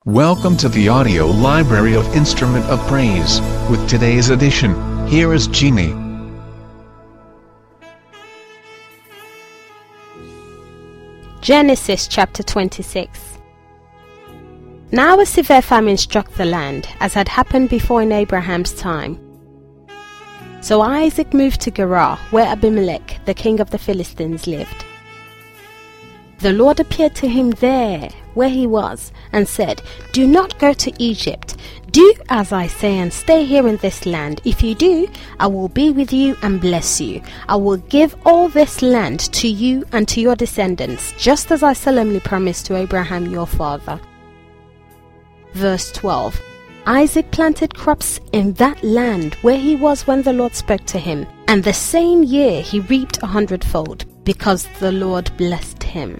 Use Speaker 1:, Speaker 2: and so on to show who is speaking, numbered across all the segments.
Speaker 1: Welcome to the audio library of Instrument of Praise. With today's edition, here is Jeannie.
Speaker 2: Genesis chapter 26. Now a severe famine struck the land, as had happened before in Abraham's time. So Isaac moved to Gerar, where Abimelech, the king of the Philistines, lived. The Lord appeared to him there, where he was, and said, "Do not go to Egypt. Do as I say and stay here in this land. If you do, I will be with you and bless you. I will give all this land to you and to your descendants, just as I solemnly promised to Abraham your father." Verse 12. Isaac planted crops in that land where he was when the Lord spoke to him, and the same year he reaped 100-fold, because the Lord blessed him.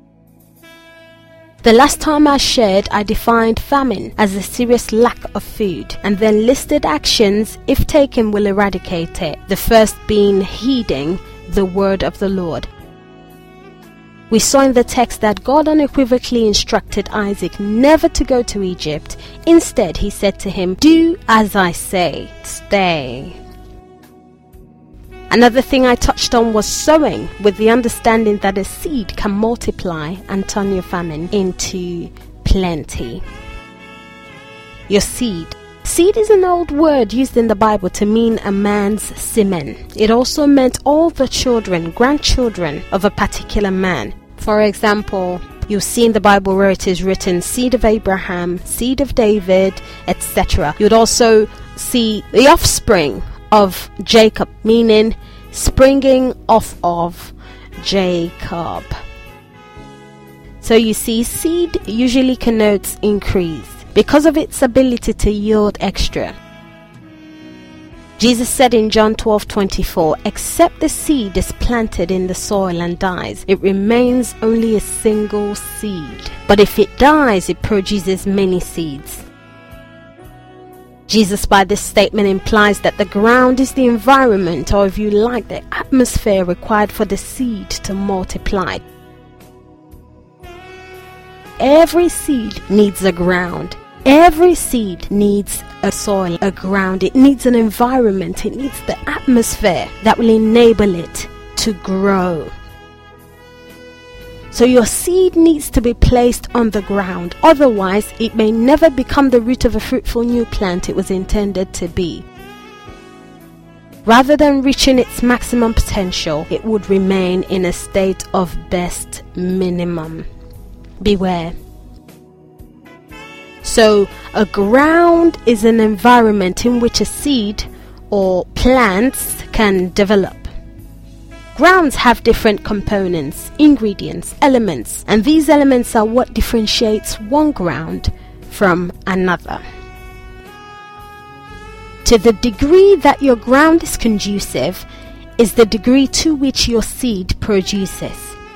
Speaker 2: The last time I shared, I defined famine as a serious lack of food, and then listed actions, if taken, will eradicate it, the first being heeding the word of the Lord. We saw in the text that God unequivocally instructed Isaac never to go to Egypt. Instead, he said to him, "Do as I say, stay." Another thing I touched on was sowing, with the understanding that a seed can multiply and turn your famine into plenty. Your seed. Seed is an old word used in the Bible to mean a man's semen. It also meant all the children, grandchildren of a particular man. For example, you'll see in the Bible where it is written seed of Abraham, seed of David, etc. You'd also see the offspring of Jacob, meaning springing off of Jacob. So you see, seed usually connotes increase because of its ability to yield extra. Jesus said in John 12:24, "Except the seed is planted in the soil and dies, it remains only a single seed. But if it dies, it produces many seeds." Jesus, by this statement, implies that the ground is the environment, or if you like, the atmosphere required for the seed to multiply. Every seed needs a ground. Every seed needs a soil, a ground. It needs an environment. It needs the atmosphere that will enable it to grow. So your seed needs to be placed on the ground. Otherwise, it may never become the root of a fruitful new plant it was intended to be. Rather than reaching its maximum potential, it would remain in a state of best minimum. Beware. So, a ground is an environment in which a seed or plants can develop. Grounds have different components, ingredients, elements, and these elements are what differentiates one ground from another. To the degree that your ground is conducive is the degree to which your seed produces.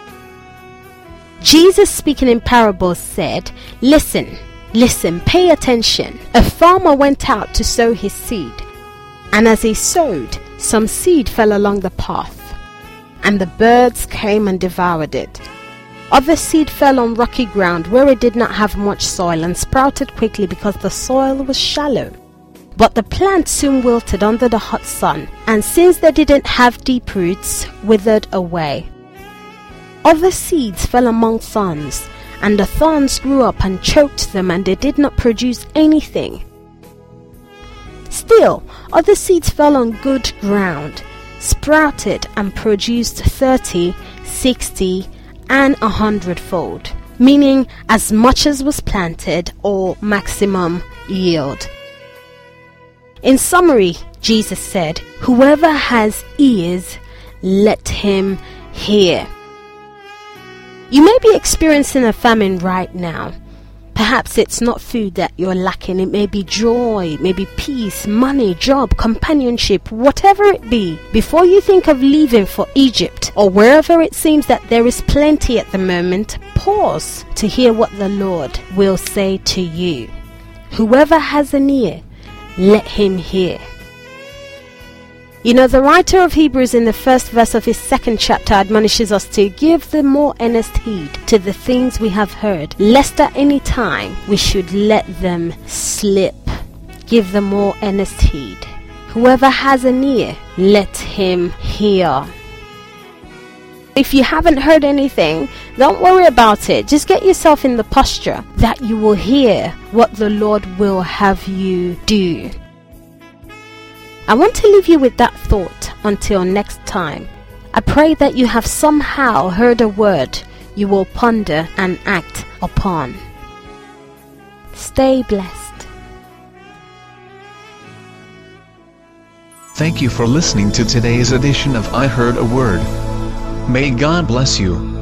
Speaker 2: Jesus, speaking in parables, said, Listen, pay attention. A farmer went out to sow his seed, and as he sowed, some seed fell along the path, and the birds came and devoured it. Other seed fell on rocky ground where it did not have much soil and sprouted quickly because the soil was shallow. But the plant soon wilted under the hot sun, and since they didn't have deep roots, withered away. Other seeds fell among thorns, and the thorns grew up and choked them, and they did not produce anything. Still, other seeds fell on good ground, sprouted and produced 30, 60, and 100-fold, meaning as much as was planted or maximum yield. In summary, Jesus said, "Whoever has ears, let him hear." You may be experiencing a famine right now. Perhaps it's not food that you're lacking. It may be joy, it may be peace, money, job, companionship, whatever it be. Before you think of leaving for Egypt or wherever it seems that there is plenty at the moment, pause to hear what the Lord will say to you. Whoever has an ear, let him hear. You know, the writer of Hebrews in the first verse of his second chapter admonishes us to give the more earnest heed to the things we have heard, lest at any time we should let them slip. Give the more earnest heed. Whoever has an ear, let him hear. If you haven't heard anything, don't worry about it. Just get yourself in the posture that you will hear what the Lord will have you do. I want to leave you with that thought until next time. I pray that you have somehow heard a word you will ponder and act upon. Stay blessed.
Speaker 1: Thank you for listening to today's edition of I Heard a Word. May God bless you.